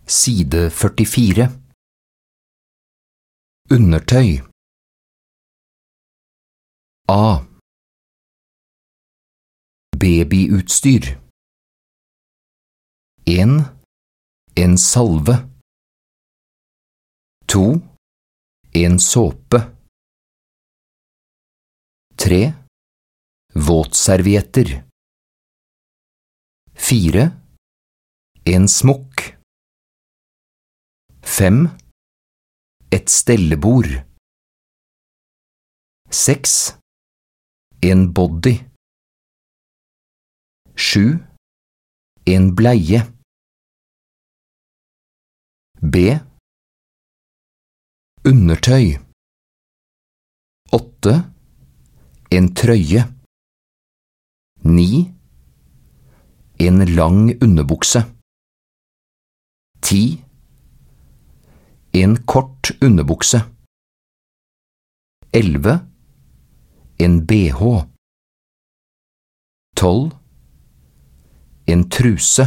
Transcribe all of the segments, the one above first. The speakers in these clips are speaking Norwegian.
Side 44. Undertøy. A. Babyutstyr. 1. En salve. 2. En såpe. 3. Våtservietter. 4. En smokk. 5. Et stellebord. 6. En body. 7. En bleie. B. Undertøy. 8. En trøye. 9. En lang underbukse. 10. En kort underbukse. 11. En BH. 12. En truse.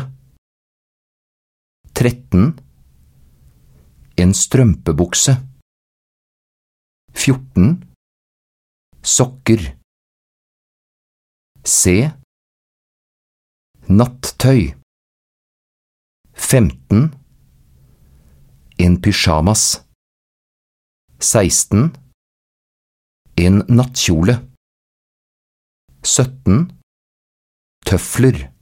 13. En strømpebukse. 14. Sokker. C. Nattøy. 15. En pyjamas. 16. En nattkjole. 17. Tøfler.